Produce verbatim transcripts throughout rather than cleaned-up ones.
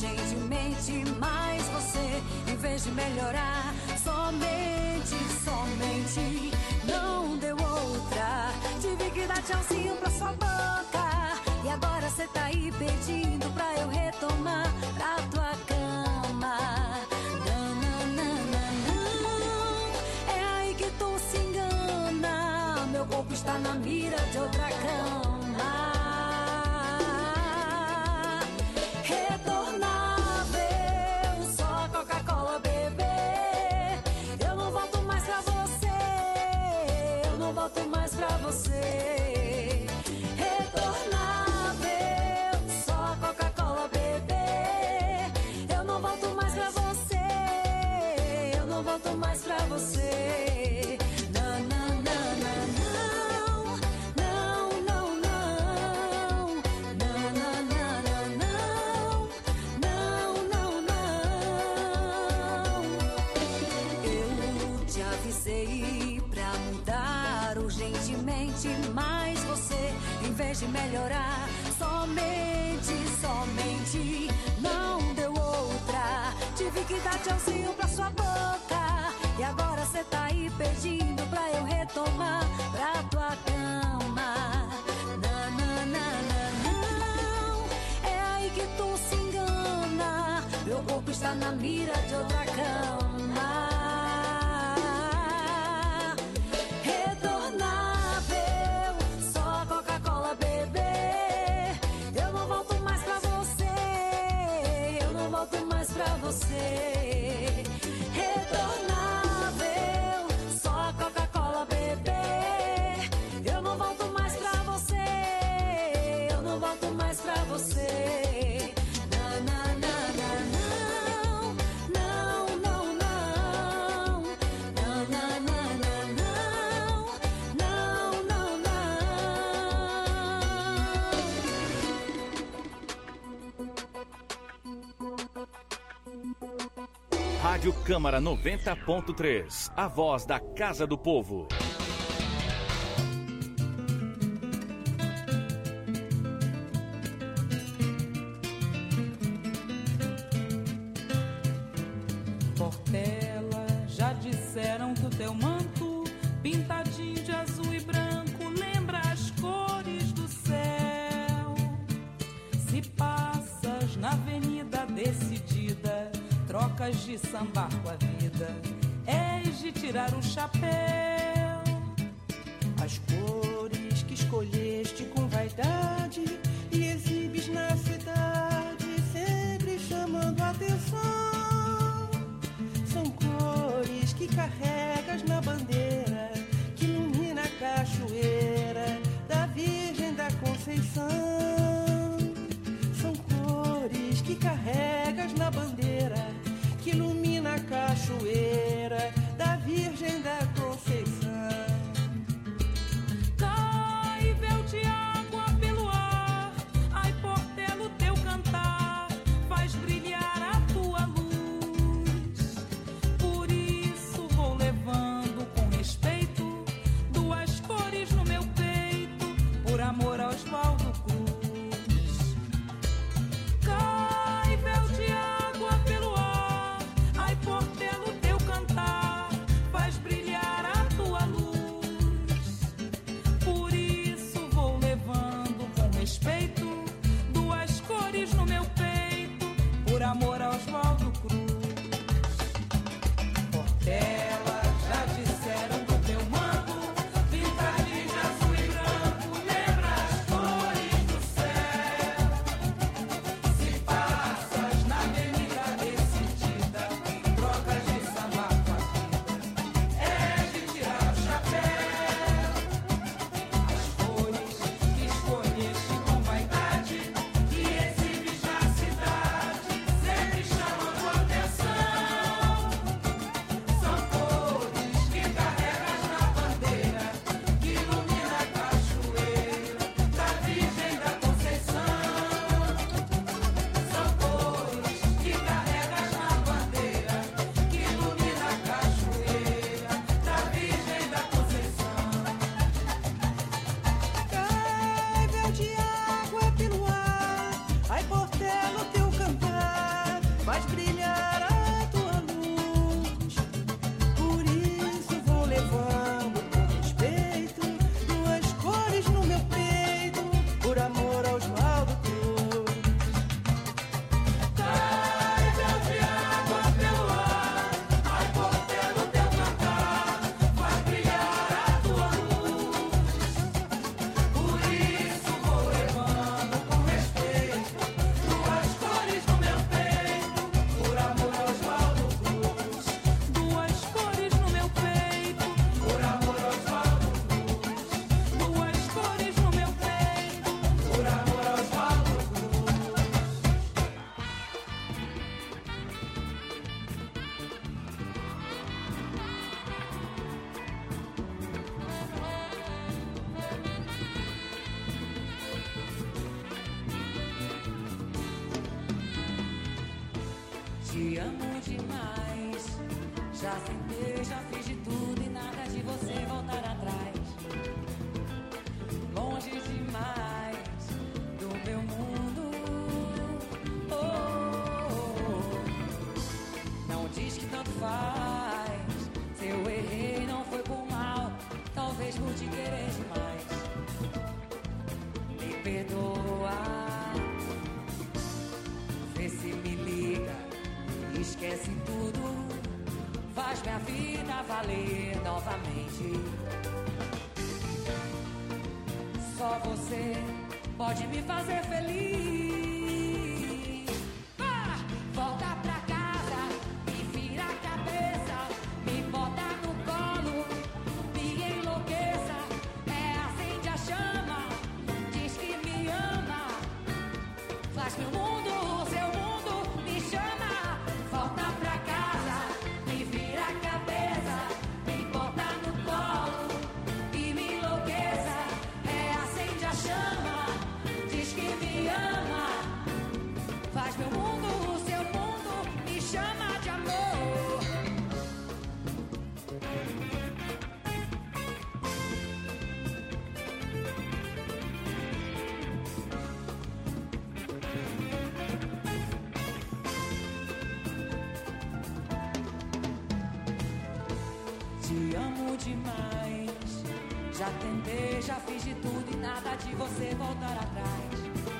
urgentemente, mas você, em vez de melhorar, somente, somente não deu outra. Tive que dar tchauzinho pra sua boca, e agora cê tá aí pedindo pra eu retomar pra tua cama. Não, não, não, não, não. É aí que tu se engana, meu corpo está na mira de outra cama. Volto mais pra você. Retornável, só Coca-Cola, bebê. Eu não volto mais pra você. Eu não volto mais pra você. Não, não, não, não, não. Não, não, não. Não, não, não, não, não. Não, não, não. Eu te avisei pra mudar urgentemente, mas você, em vez de melhorar, somente, somente não deu outra. Tive que dar tchauzinho pra sua boca, e agora cê tá aí pedindo pra eu retomar pra tua cama. Não, não, não, não, não. É aí que tu se engana, meu corpo está na mira de outra cama. Pra você, retornável, só Coca-Cola, bebê. Eu não volto mais pra você. Eu não volto mais pra você. Não, não, não, não, não, não, não, não, não, não, não, não, não, Rádio Câmara noventa ponto três, a voz da Casa do Povo. Portela, já disseram que o teu manto, pintadinho de azul e branco, lembra as cores do céu. Se passas na avenida decidida, trocas de sambar com a vida, és de tirar o chapéu. As cores que escolheste com vaidade e exibes na cidade, sempre chamando a atenção. São cores que carregas na bandeira, que ilumina a cachoeira da Virgem da Conceição. São cores que carregas na bandeira, que ilumina a cachoeira da Virgem da Conceição. Cai véu de água pelo ar, ai Portela, o teu cantar faz brilhar a tua luz. Por isso vou levar amo demais. Já tentei, já fiz de tudo e nada de você voltar atrás. Longe demais do meu mundo. Oh, oh, oh. Não diz que tanto faz. Se eu errei não foi por mal, talvez por te querer demais. Me perdoa. Vê se me liga, esquece tudo, faz minha vida valer novamente. Só você pode me fazer feliz. Ah! Volta pra casa, me vira a cabeça, me bota no colo, me enlouqueça. É, acende a chama, diz que me ama, faz meu mundo. Te amo demais. Já tentei, já fiz de tudo e nada de você voltar atrás.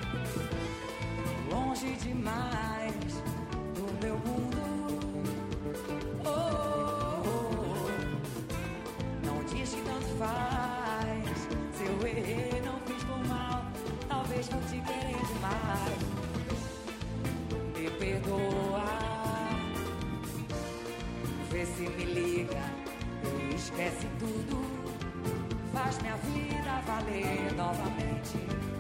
Longe demais do meu mundo. Oh, oh, oh. Não diz que tanto faz. Se eu errei, não fiz por mal, talvez por te querer demais. Me perdoa. Vê se me liga, esquece tudo, faz minha vida valer novamente.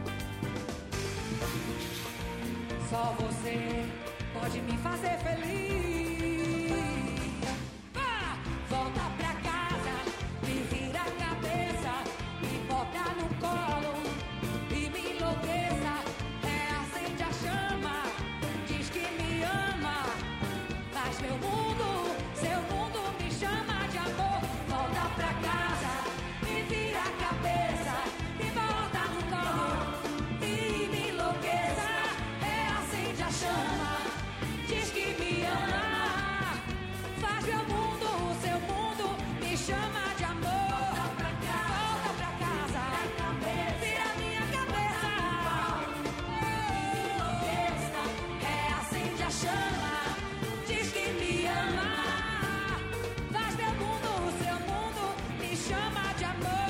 Só você pode me fazer feliz. Ah! Volta pra casa, me vira a cabeça, me bota no colo e me enlouqueça. É, acende a chama, diz que me ama, faz meu mundo, seu mundo me chama de amor. Volta pra casa, me vira a cabeça, me bota no colo e me enlouqueça. É, acende a chama, diz que me ama, faz meu mundo, seu mundo me chama de amor. Volta pra casa, volta pra casa, vira minha cabeça, me enlouqueça. É, acende a chama, diz que me ama, faz meu mundo, seu mundo me chama de amor.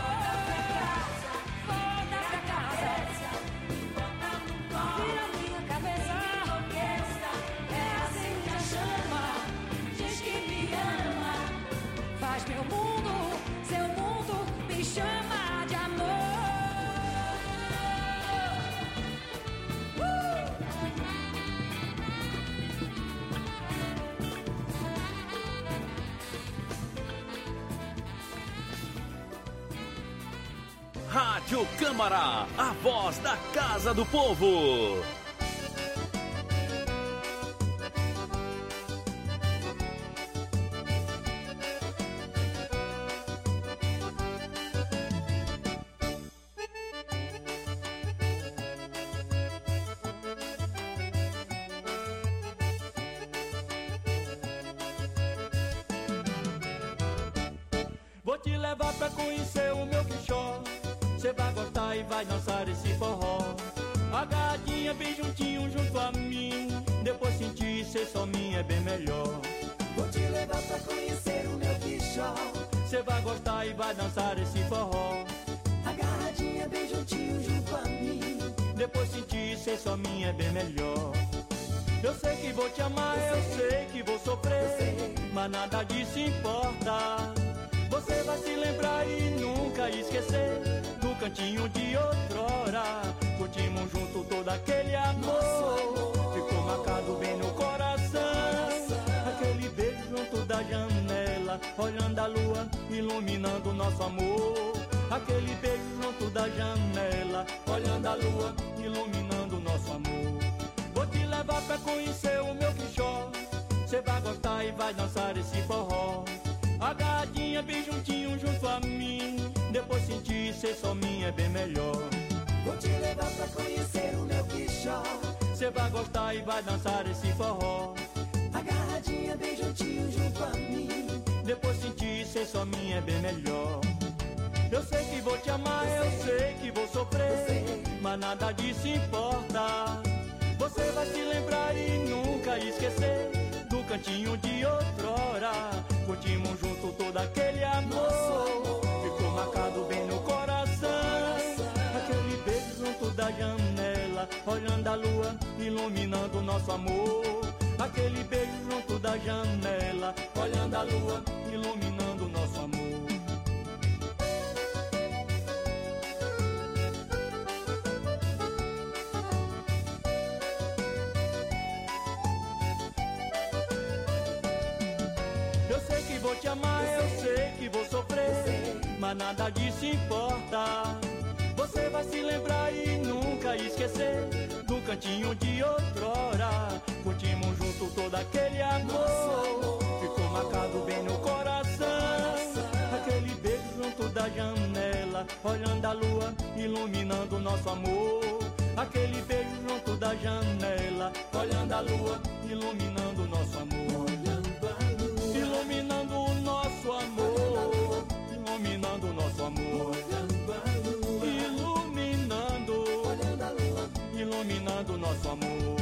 Volta pra casa, vira minha cabeça, é, acende a chama, diz que me ama, faz meu mundo, seu mundo me chama de amor. Uh! Rádio Câmara, a voz da Casa do Povo. Vou te levar pra conhecer o meu Quixó. Cê vai gostar e vai dançar esse forró. Agarradinha bem juntinho junto a mim. Depois sentir ser só minha é bem melhor. Vou te levar pra conhecer o meu Quixó. Cê vai gostar e vai dançar esse forró. Agarradinha bem juntinho junto a mim. Depois sentir ser só minha é bem melhor. Eu sei que vou te amar, eu, eu sei. sei que vou sofrer, mas nada disso importa. Você vai se lembrar e nunca esquecer do cantinho de outrora. Curtimos junto todo aquele amor, ficou marcado bem no coração. Aquele beijo junto da janela, olhando a lua, iluminando nosso amor. Aquele beijo junto da janela, olhando a lua, iluminando nosso amor. Vou te levar pra conhecer o meu Quixó. Cê vai gostar e vai dançar esse forró. Agarradinha bem juntinho junto a mim, depois sentir ser só minha é bem melhor. Vou te levar pra conhecer o meu Quixó. Cê vai gostar e vai dançar esse forró. Agarradinha bem juntinho junto a mim, depois sentir ser só minha é bem melhor. Eu sei que vou te amar, eu sei que vou sofrer, mas nada disso importa. Você vai se lembrar e nunca esquecer do cantinho de outrora. Curtimos junto todo aquele amor, ficou marcado bem no coração. Aquele beijo junto da janela, olhando a lua, iluminando o nosso amor. Aquele beijo junto da janela, olhando a lua, iluminando o nosso amor. Eu sei que vou te amar, eu sei que vou sofrer, mas nada disso importa. Você vai se lembrar e nunca esquecer do cantinho de outrora. Curtimos junto todo aquele amor, ficou marcado bem no coração. Aquele beijo junto da janela, olhando a lua, iluminando o nosso amor. Aquele beijo junto da janela, olhando a lua, iluminando o nosso amor. Iluminando o nosso amor, iluminando o nosso amor. Iluminando, iluminando o nosso amor.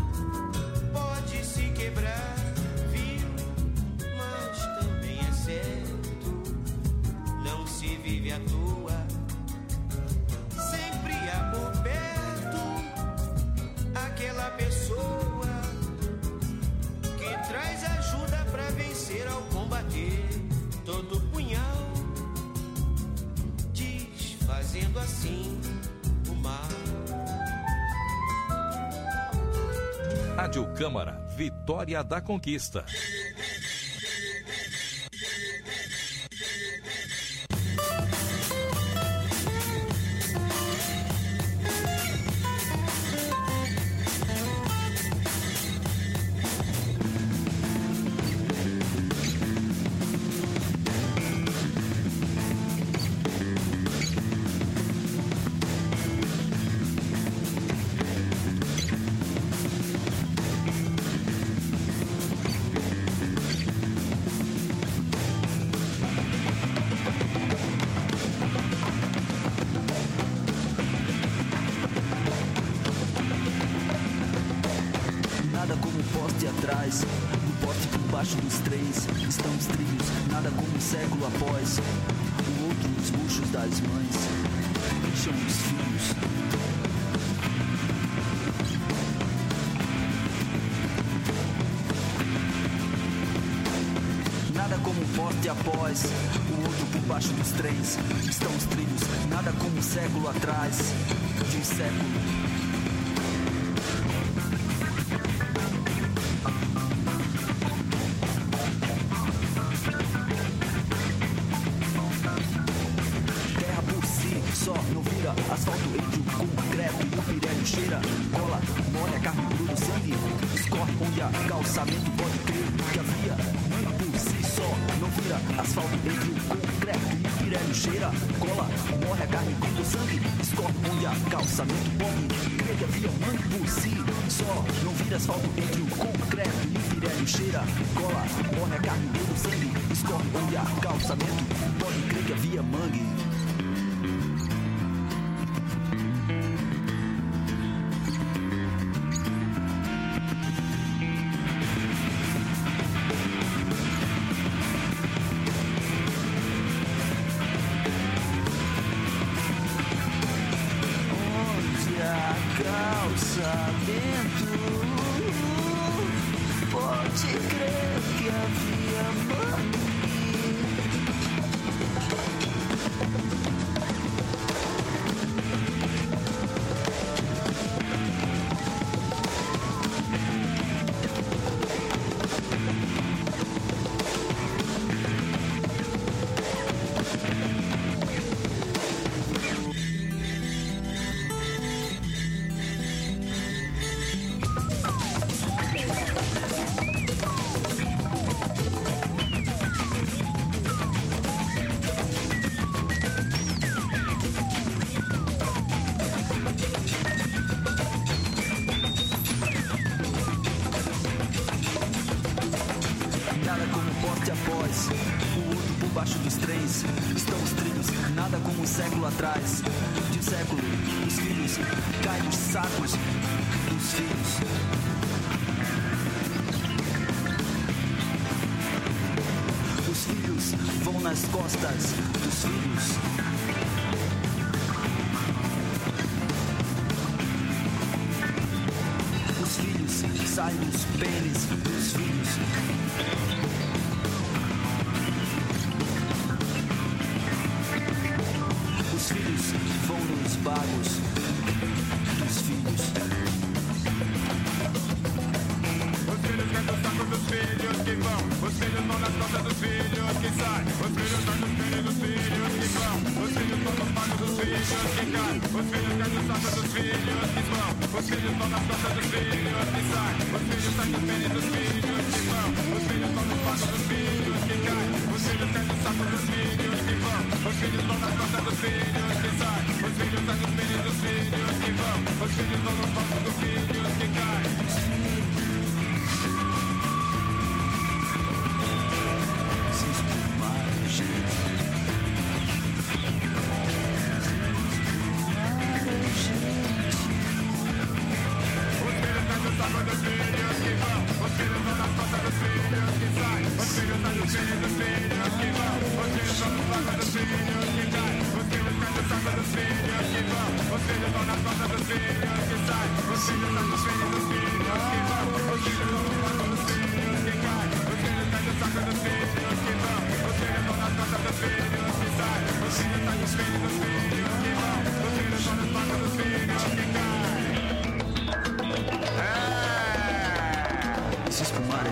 Pode se quebrar, viu? Mas também é sério. Rádio Câmara, Vitória da Conquista.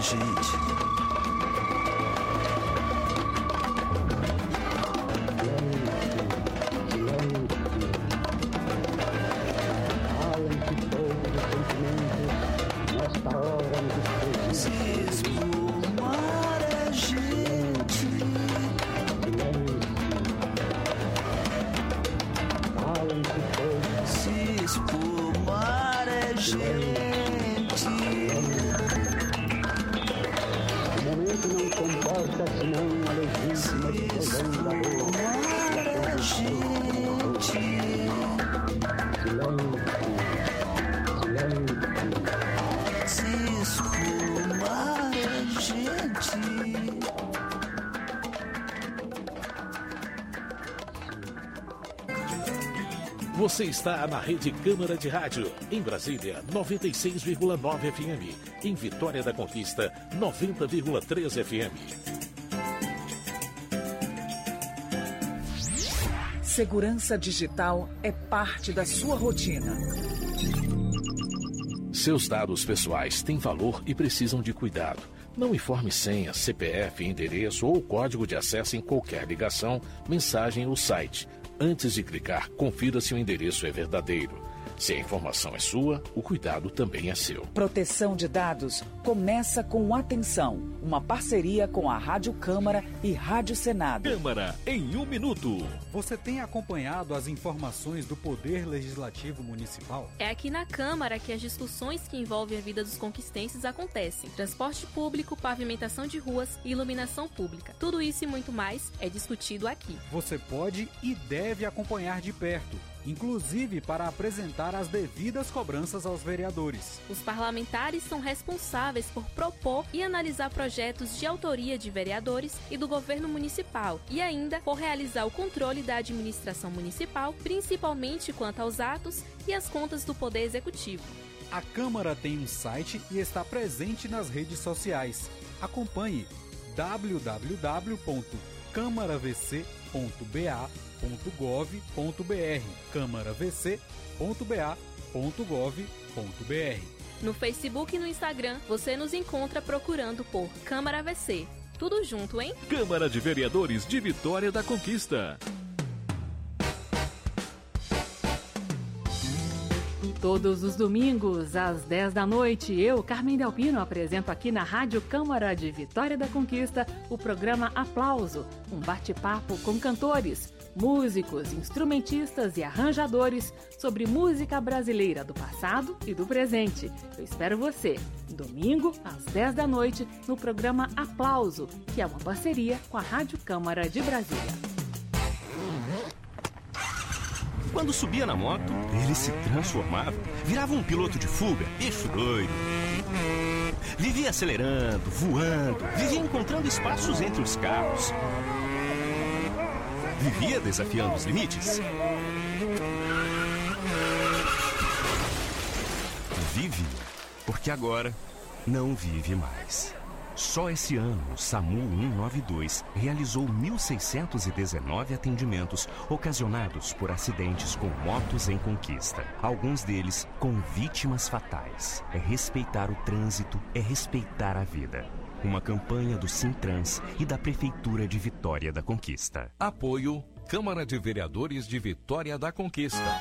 gente. Você está na Rede Câmara de Rádio, em Brasília, noventa e seis vírgula nove F M. Em Vitória da Conquista, noventa vírgula três F M. Segurança digital é parte da sua rotina. Seus dados pessoais têm valor e precisam de cuidado. Não informe senha, C P F, endereço ou código de acesso em qualquer ligação, mensagem ou site. Antes de clicar, confira se o endereço é verdadeiro. Se a informação é sua, o cuidado também é seu. Proteção de dados começa com Atenção, uma parceria com a Rádio Câmara e Rádio Senado. Câmara em um minuto. Você tem acompanhado as informações do Poder Legislativo Municipal? É aqui na Câmara que as discussões que envolvem a vida dos conquistenses acontecem. Transporte público, pavimentação de ruas e iluminação pública. Tudo isso e muito mais é discutido aqui. Você pode e deve acompanhar de perto, inclusive para apresentar as devidas cobranças aos vereadores. Os parlamentares são responsáveis por propor e analisar projetos de autoria de vereadores e do governo municipal e ainda por realizar o controle da administração municipal, principalmente quanto aos atos e as contas do Poder Executivo. A Câmara tem um site e está presente nas redes sociais. Acompanhe w w w ponto câmara v c ponto b a ponto gov ponto b r câmara v c ponto b a ponto gov ponto b r. No Facebook e no Instagram, você nos encontra procurando por Câmara V C. Tudo junto, hein? Câmara de Vereadores de Vitória da Conquista. Todos os domingos, às dez da noite, eu, Carmen Delpino, apresento aqui na Rádio Câmara de Vitória da Conquista o programa Aplauso, um bate-papo com cantores, músicos, instrumentistas e arranjadores sobre música brasileira do passado e do presente. Eu espero você, domingo, às dez da noite, no programa Aplauso, que é uma parceria com a Rádio Câmara de Brasília. Quando subia na moto, ele se transformava, virava um piloto de fuga, bicho doido. Vivia acelerando, voando, vivia encontrando espaços entre os carros. Vivia desafiando os limites. Vive, porque agora não vive mais. Só esse ano, o SAMU cento e noventa e dois realizou mil seiscentos e dezenove atendimentos ocasionados por acidentes com motos em conquista. Alguns deles com vítimas fatais. É respeitar o trânsito, é respeitar a vida. Uma campanha do Sintrans e da Prefeitura de Vitória da Conquista. Apoio Câmara de Vereadores de Vitória da Conquista.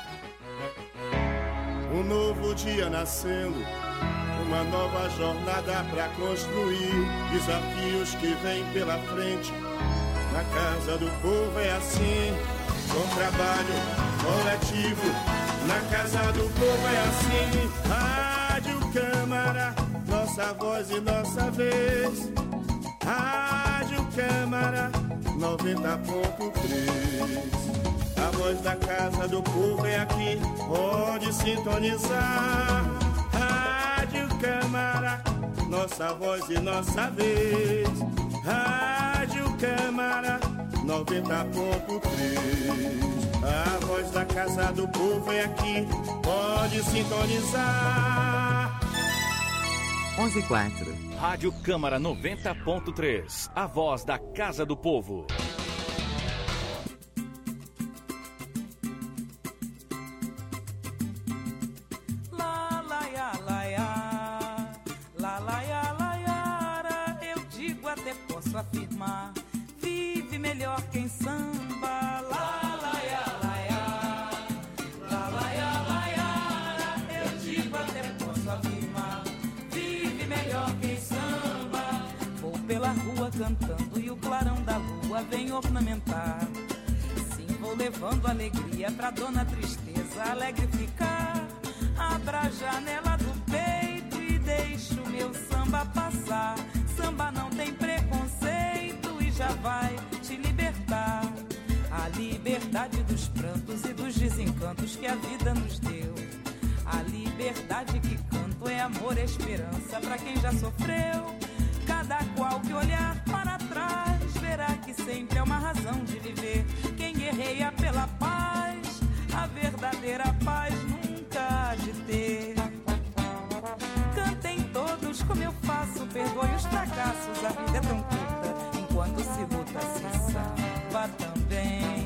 Um novo dia nascendo, uma nova jornada pra construir, desafios que vêm pela frente. Na casa do povo é assim, com trabalho coletivo. Na casa do povo é assim, Rádio Câmara, nossa voz e nossa vez. Rádio Câmara noventa ponto três. A voz da casa do povo é aqui, pode sintonizar. Rádio Câmara, nossa voz e nossa vez. Rádio Câmara noventa ponto três. A voz da casa do povo é aqui, pode sintonizar. onze e quatro. Rádio Câmara noventa ponto três. A voz da casa do povo. La la ya la ya, la la ya la ya, posso afirmar. Vive melhor quem samba. Lá, lá, ya, lá, ya. Lá, lá, ya, lá, ya. Eu digo até posso afirmar. Vive melhor quem samba. Vou pela rua cantando e o clarão da lua vem ornamentar. Sim, vou levando alegria pra dona tristeza alegre ficar. Abra a janela do peito e deixa o meu samba passar. Samba não tem preconceito e já vai te libertar. A liberdade dos prantos e dos desencantos que a vida nos deu. A liberdade que canto é amor, é esperança pra quem já sofreu. Cada qual que olhar para trás verá que sempre é uma razão de viver. Quem guerreia pela paz, a verdadeira paz nunca há de ter. Cantem todos como eu faço, perdoe os fracassos, a vida é tão curta, enquanto se luta se samba também.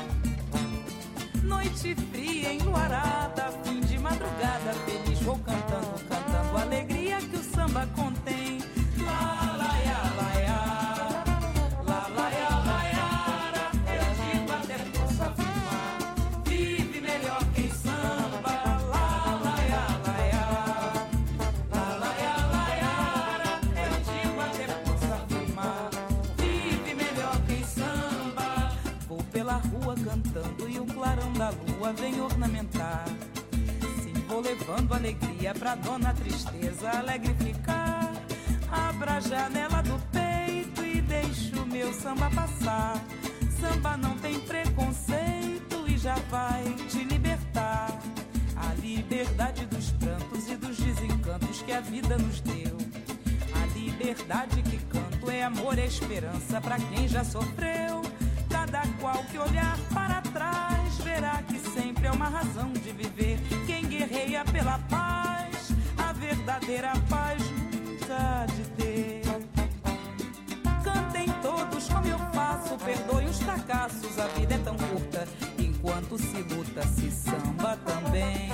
Noite fria, enluarada, fim de madrugada, feliz vou cantando, cantando a alegria que o samba contém. Lá, lá, ya, lá, ya. Lá, lá, ya, lá, ya. Eu digo até posso afirmar. Vive melhor quem samba. Lá, lá, ya, lá, ya. Lá, lá, ya, lá, ya. Eu digo até posso afirmar. Vive melhor quem samba. Vou pela rua cantando e o clarão da lua vem ornamentar. Sim, vou levando alegria pra dona tristeza alegre ficar. Abra a janela do peito e deixa o meu samba passar. Samba não tem preconceito e já vai te libertar. A liberdade dos prantos e dos desencantos que a vida nos deu. A liberdade que canto é amor, é esperança pra quem já sofreu. Cada qual que olhar para trás verá que sempre é uma razão de viver. Quem guerreia pela paz, a verdadeira paz nunca de ter. Cantem todos como eu faço, perdoe os fracassos, a vida é tão curta, enquanto se luta se samba também.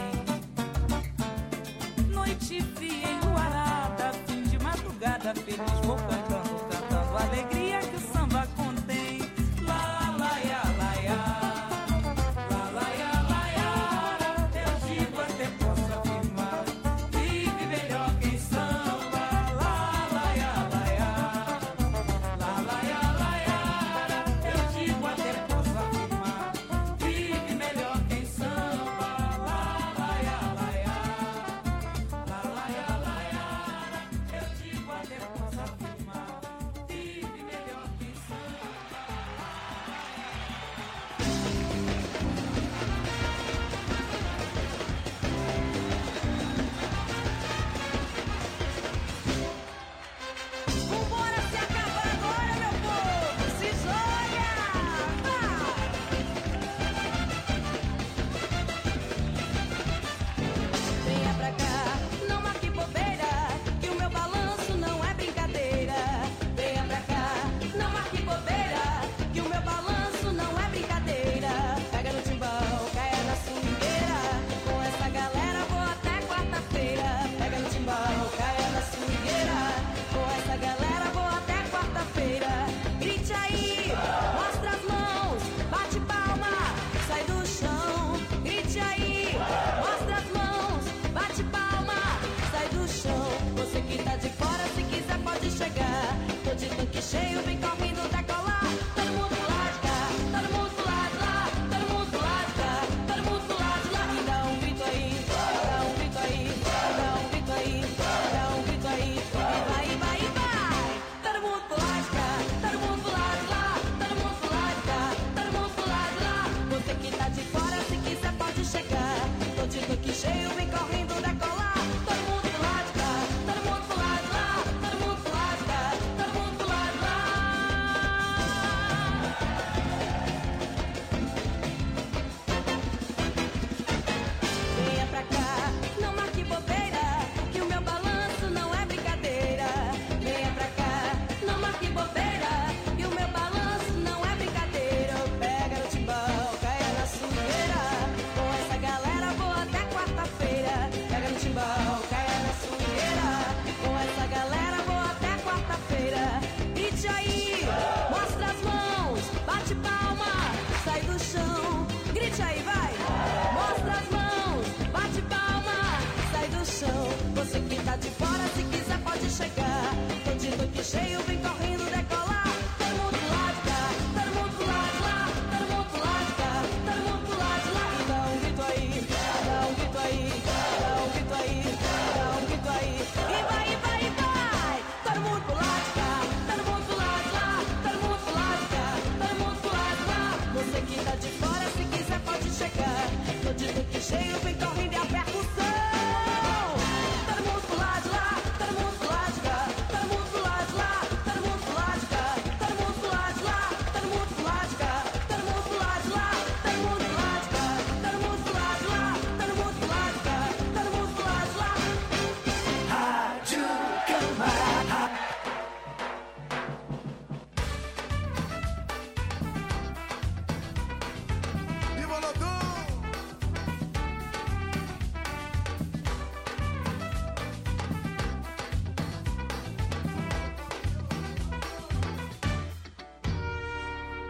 Noite fria, enluarada, fim de madrugada, feliz vou cantando, cantando a alegria que o samba contém. Lá, lá, ya, lá, ya. Lá, lá, ya, lá, ya. Eu digo até posso afirmar. Vive melhor quem samba. Lá, lá, ya, lá, ya. Lá, lá, ya, lá, ya. Eu digo até posso afirmar. Vive melhor quem samba. Lá, lá, ya, lá, ya. Lá, lá, ya, lá, ya.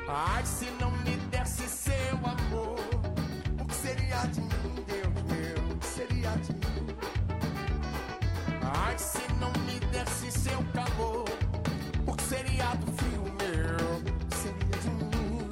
Ai, se não me desse seu amor, o que seria de mim, Deus meu, o que seria de mim? Ai, se não me desse seu calor, o que seria do frio meu, o que seria de mim?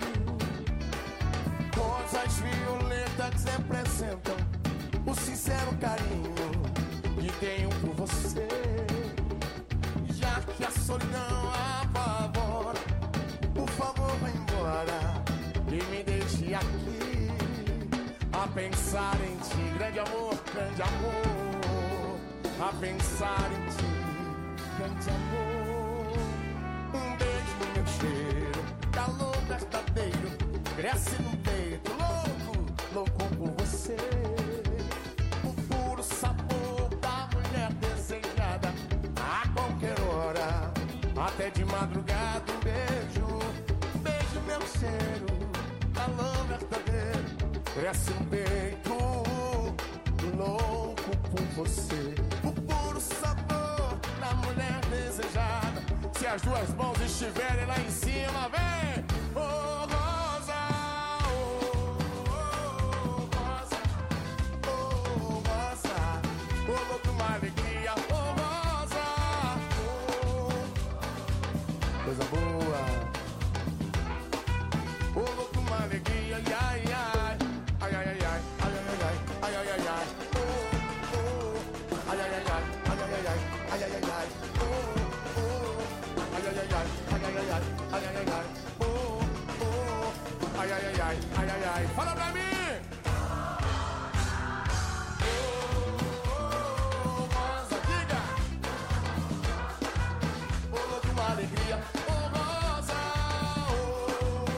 Coisas violentas representam o sincero carinho que tenho por você. Já que a solidão apavora, por favor vá embora e me deixe aqui a pensar em ti, grande amor, grande amor, a pensar em ti, grande amor. Um beijo no meu cheiro, calor verdadeiro, cresce no peito, louco, louco por você. O puro sabor da mulher desejada a qualquer hora, até de madrugada. Um beijo, um beijo meu cheiro, calor verdadeiro, cresce no peito, louco por você. O puro sabor da mulher desejada, se as duas mãos estiverem lá em cima, vem! Oh, rosa, oh, oh, rosa, oh, rosa, oh, louco, uma alegria, oh, rosa, oh, coisa boa, oh, louco, uma alegria, ai, ai, ai, ai, ai, ai, ai, ai, ai, ai, ai, ai, oh, oh, ai, ai, ai, ai, ai, ai, ai, ai, ai, ai, ai, oh, oh, ai, ai, ai, ai, ai, ai, ai, ai, ai, ai, ai, oh, oh, ai, ai, ai, ai, ai, ai, ai, fala pra mim! Oh, rosa, diga! Oh, louco, uma alegria, oh, rosa, oh.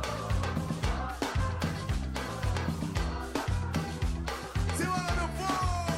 Segura meu povo!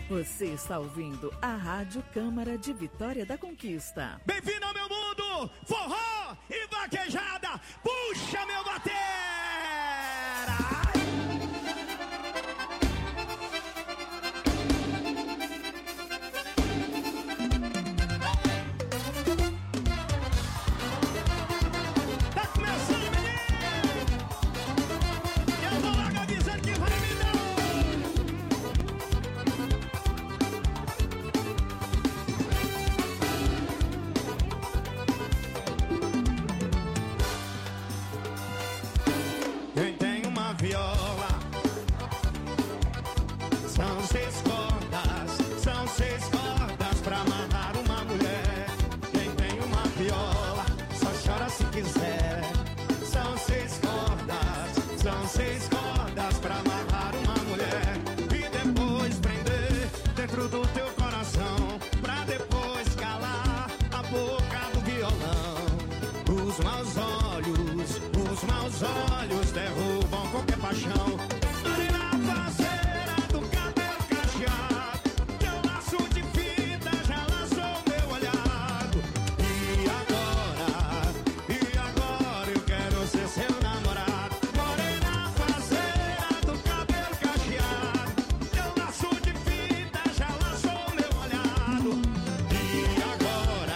Você está ouvindo a Rádio Câmara de Vitória da Conquista. Bem-vindo ao meu mundo, forró e vaquejada. Puxa, meu batera! Olhos derrubam qualquer paixão. Morena parceira do cabelo cacheado, teu laço de fita já laçou meu olhado. E agora, e agora eu quero ser seu namorado. Morena parceira do cabelo cacheado, teu laço de fita já laçou meu olhado. E agora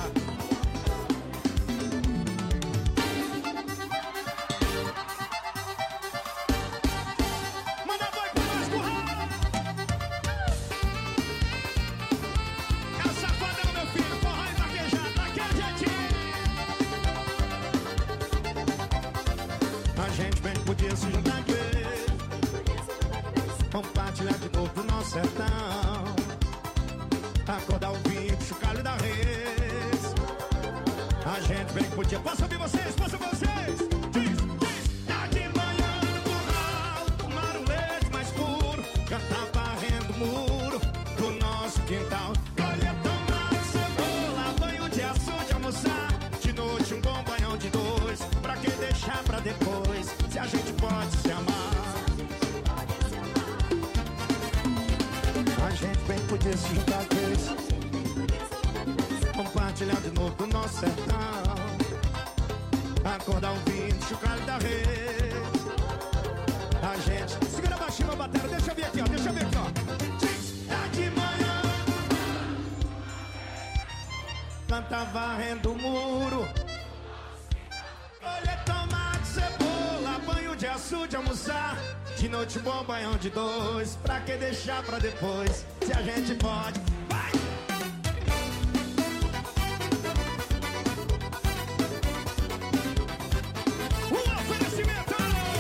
podia se juntar de vez, compartilhar de novo do nosso sertão, acordar o vinho, chocalho da res. A gente bem que podia. Posso ouvir vocês? Posso ouvir vocês? Diz, diz. Tá de manhã no curral, tomar um leite mais puro, cantar varrendo o muro do nosso quintal. Colher tomate, cebola, banho de açúcar, almoçar. De noite um bom banhão de dois, pra que deixar pra depois? Se a gente pode se amar, a gente bem podia se juntar vez, compartilhar de novo do nosso sertão, acordar um vinho, chocalho da rede. A gente segura baixinho a bateria, deixa eu ver aqui, ó, deixa eu ver aqui, ó. Tá de manhã, canta varrendo o muro, olha, tomate, cebola, banho de açúcar, de almoçar. De noite um bom banhão de dois, pra que deixar pra depois? Se a gente pode, vai! O oferecimento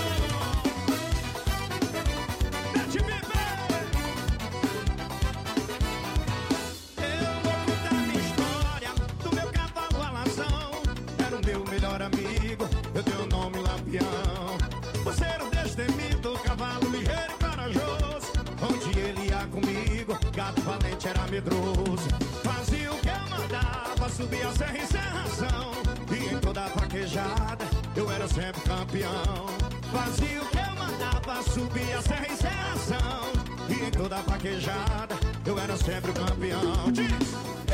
da T V B. Eu vou contar minha história do meu cavalo alazão. Era o meu melhor amigo, eu dei o nome Lampião. Você era o destemido, cavalo ligeiro e corajoso. Onde ele ia comigo, gato valente era medroso. Fazia o que eu mandava, subia a serra em serração. E em toda a vaquejada, eu era sempre campeão. Fazia o que eu mandava, subia a serra em serração. E em toda a vaquejada, eu era sempre campeão. Diz!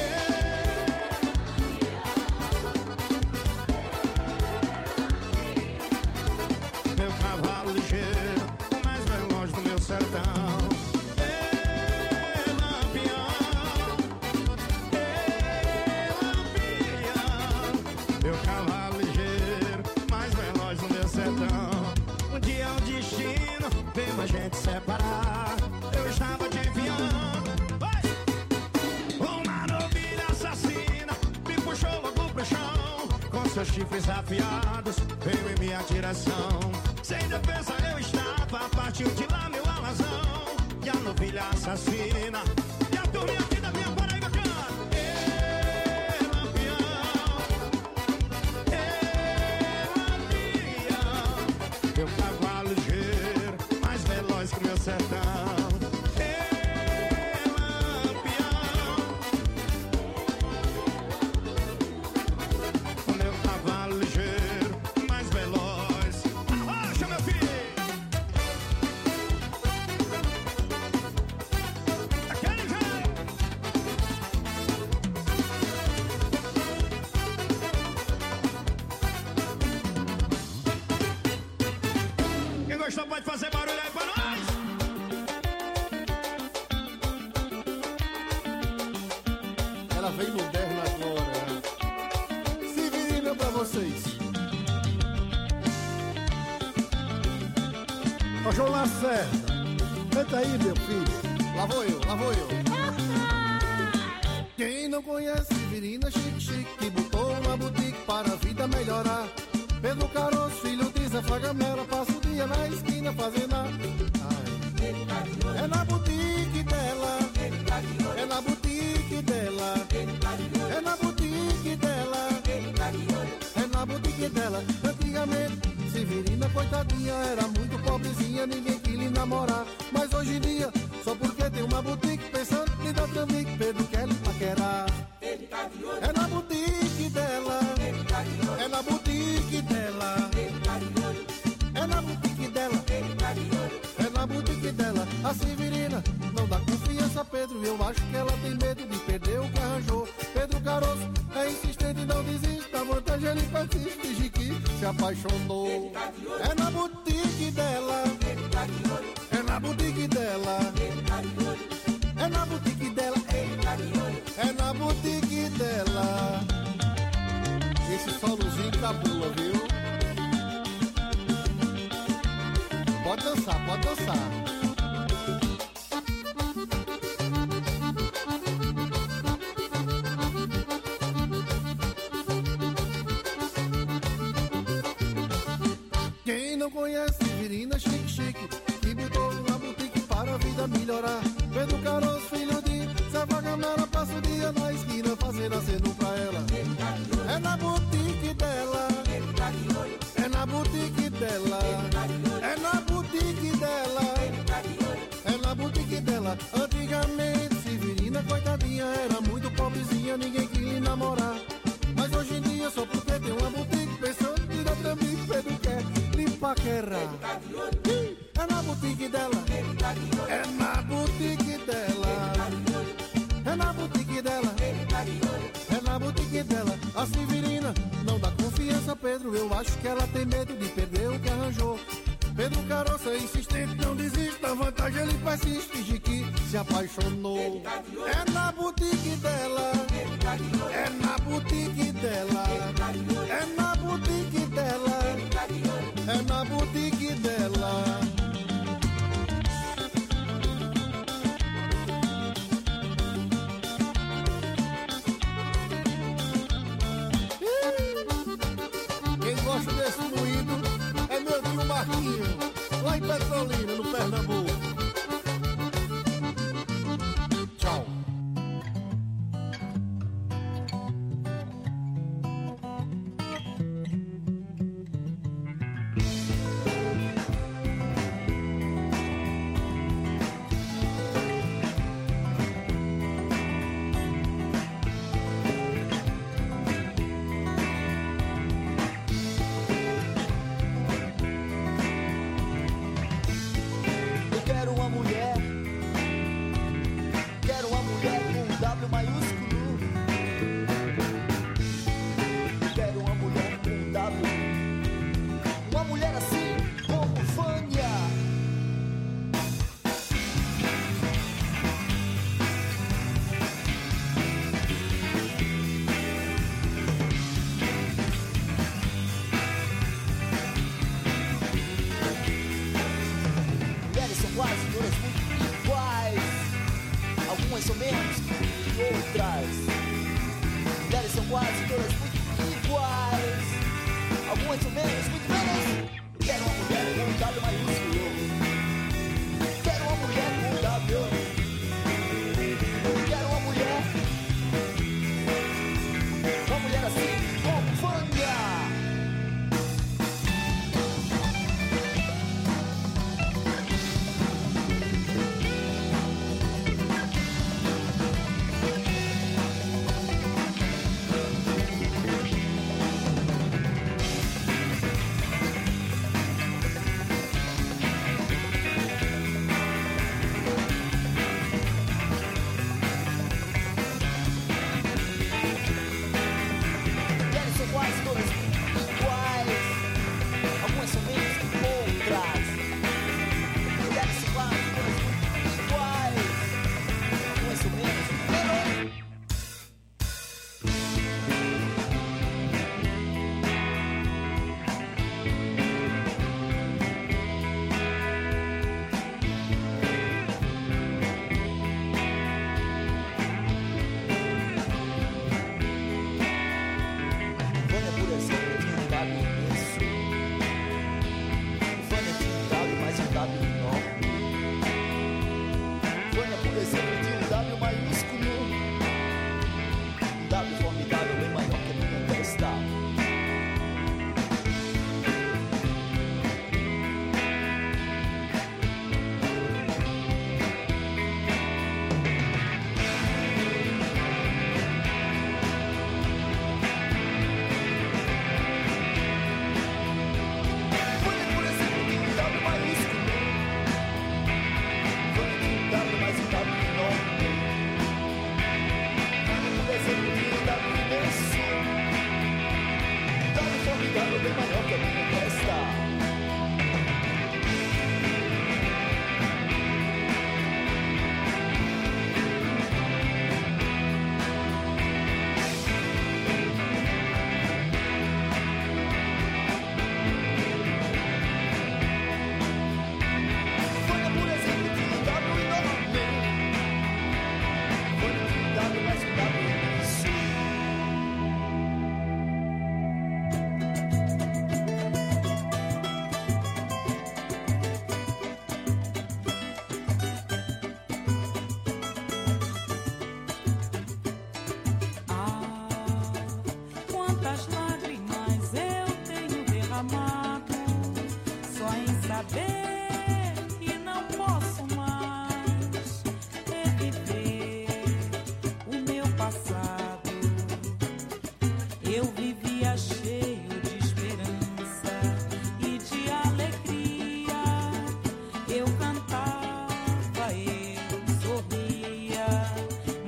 Meu cavalo ligeiro, o mais veloz do meu sertão. Ei, Lampião, ei, Lampião. Meu cavalo ligeiro, mais veloz do meu sertão. Um dia o destino veio a gente separar. Eu estava adivinhando, vai! Uma novilha assassina me puxou logo pro chão. Com seus chifres afiados, veio em minha direção. Sem defesa eu estava, partiu de lá meu alazão. E a novilha assassina, e a turminha aqui da minha Paraíba canta. Ê, Lampião, ê, Lampião. Meu cavalo ligeiro, mais veloz que meu sertão. Ê, Lampião, meu cavalo ligeiro, mais veloz. Arrocha, meu filho! Aqui! vocês. Ó, João Lacerda, canta aí, meu filho. Lá vou eu, lá vou eu. Quem não conhece Severina Chique Chique, que botou uma boutique para a vida melhorar. Pedro Caroço, filho de Zé Fagamela, passa o dia na esquina fazendo a... É na boutique dela, é na boutique dela, é na boutique dela, é na boutique dela. Antigamente, Severina, coitadinha, era muito pobrezinha, ninguém quis lhe namorar. Mas hoje em dia, só porque tem uma boutique, pensando em dar trambique, Pedro quer lhe paquerar. É na boutique dela, é na boutique dela, é na boutique dela, é na boutique dela. A Severina não dá confiança a Pedro, eu acho que ela tem medo de perder o que arranjou. Pedro Caroço é insistente e não desiste, da vantagem ele persiste, finge que se apaixonou. É na boutique dela, é na boutique dela, é na boutique dela, é na boutique dela. Esse solozinho cabula, viu? Pode dançar, pode dançar. Quem não conhece Severina Chique Chique, que botou uma boutique para a vida melhorar. Pedro Caroço, filho de Zé Fagamela, passa o dia na esquina fazendo aceno pra ela. É na boutique dela, é na boutique dela, é na boutique dela, é na boutique dela. Antigamente Severina, coitadinha, era muito pobrezinha, ninguém quis lhe namorar. Mas hoje em dia, só porque tem uma boutique, pensando em dar trambique, Pedro quer lhe paquerar. É na boutique dela, é na boutique dela, é na boutique dela, é na boutique dela. A Severina não dá confiança a Pedro, eu acho que ela tem medo de perder o que arranjou. Pedro Caroço é insistente, não desiste da vantagem, ele persiste, finge que se apaixonou. É na boutique dela, é na boutique dela, é na boutique dela, é na boutique dela. Quem gosta desse moído é meu tio Marquinho, lá em Petrolina, no Pernambuco. Tchau.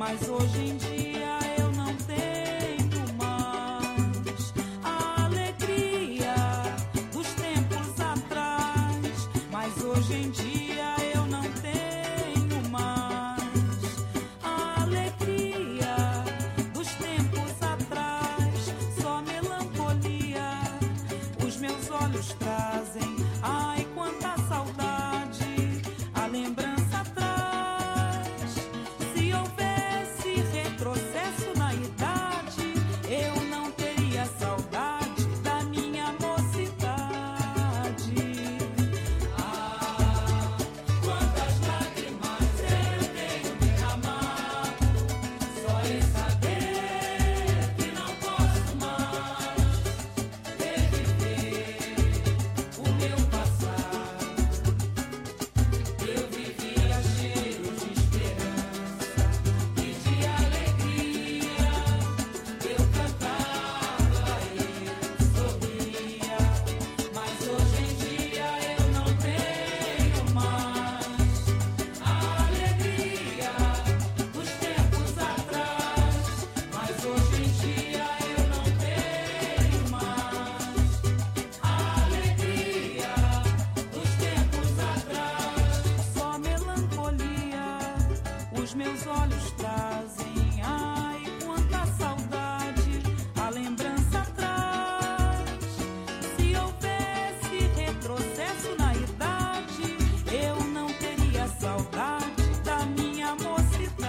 mas hoje em dia eu não tenho mais a alegria dos tempos atrás, mas hoje em dia eu não tenho mais a alegria dos tempos atrás, só melancolia os meus olhos trazem. Ai, quanta saudade a lembrança traz. Se houvesse retrocesso na idade, eu não teria saudade da minha mocidade. Ah, quantas lágrimas eu tenho derramado, só em saber que não posso mais reviver o meu passado. Eu vivia cheio de esperança e de alegria. Eu cantava, eu sorria, mas hoje em dia eu não tenho mais a alegria dos tempos atrás. Mas hoje em dia eu não tenho mais a alegria dos tempos atrás, só melancolia os meus olhos trazem. Ai, quanta saudade a lembrança traz. Se houvesse retrocesso na idade, eu não teria saudade da minha mocidade.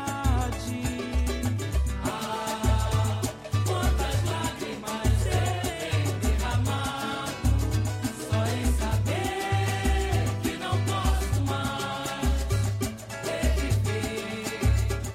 Ah, quantas lágrimas eu tenho derramado, só em saber que não posso mais reviver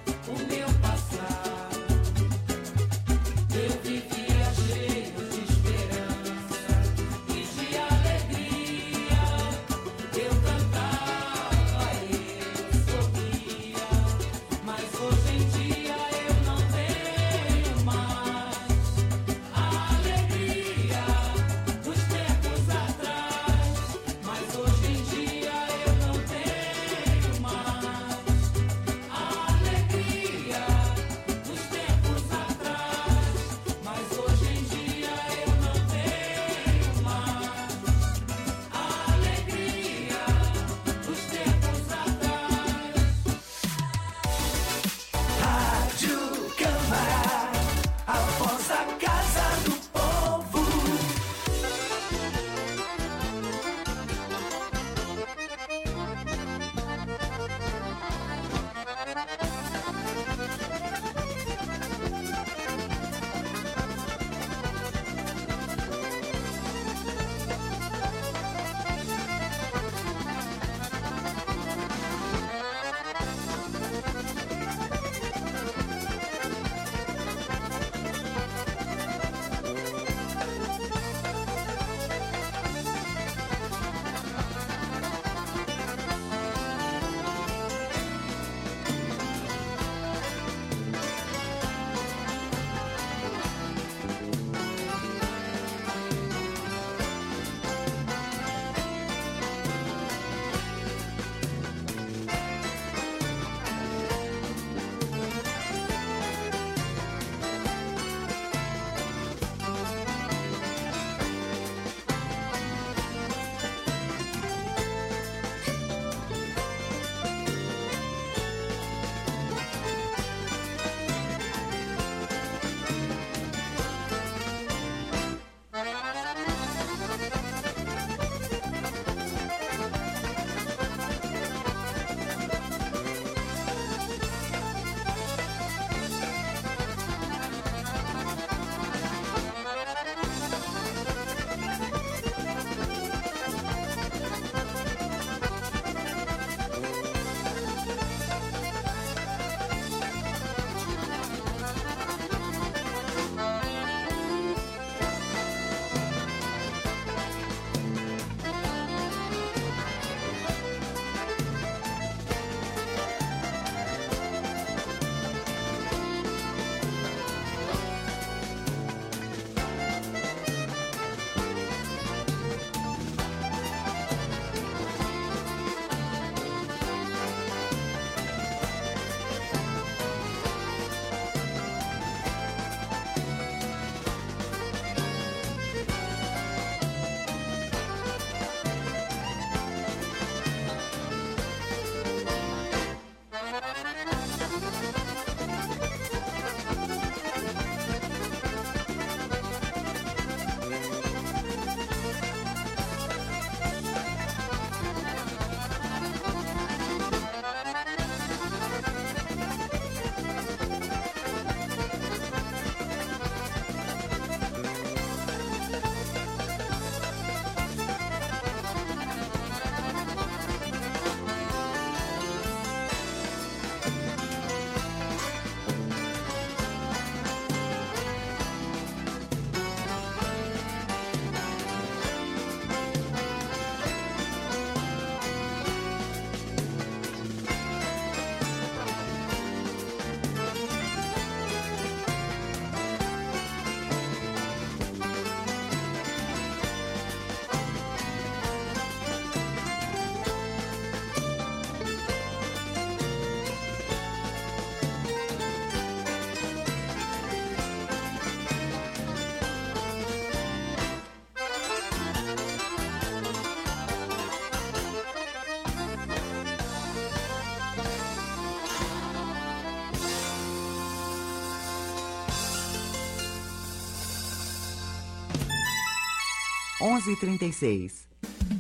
onze e trinta e seis.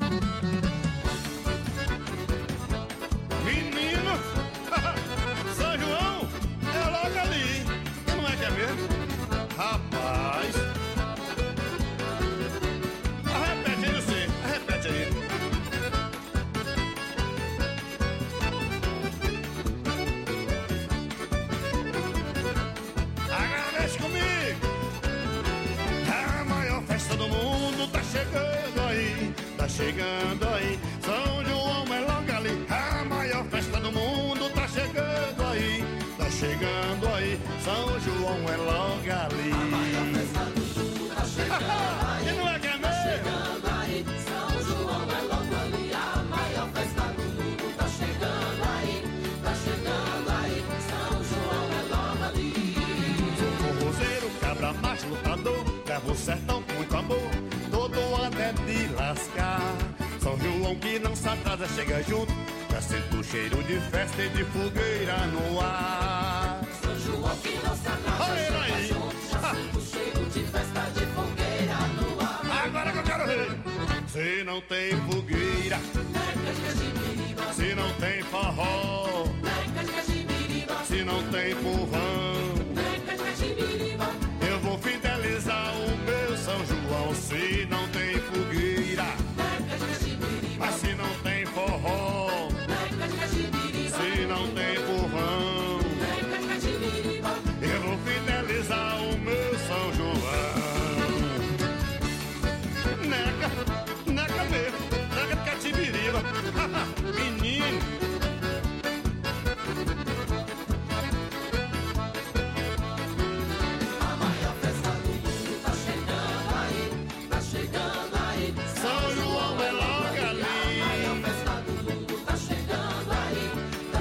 Menino, São João é logo ali. Não é que é mesmo? Rapaz. Repete aí você, repete aí. Agradece comigo. A maior festa do mundo tá chegando aí, tá chegando aí. São João é logo ali. A maior festa do mundo tá chegando aí, tá chegando aí. São João é logo ali. A maior festa do mundo tá chegando aí. E não é que é mesmo? Tá chegando aí. São João é logo ali. A maior festa do mundo tá chegando aí, tá chegando aí. São João é logo ali. Sou forrozeiro, cabra macho, lutador, levo o sertão com muito amor, todo até de lascar. São João que não se atrasa, chega junto, já sinto o cheiro de festa e de fogueira no ar. São João que não se atrasa, chega aí junto, já sinto o cheiro de festa, de fogueira no ar. Agora que eu quero ver, se não tem fogueira, se não tem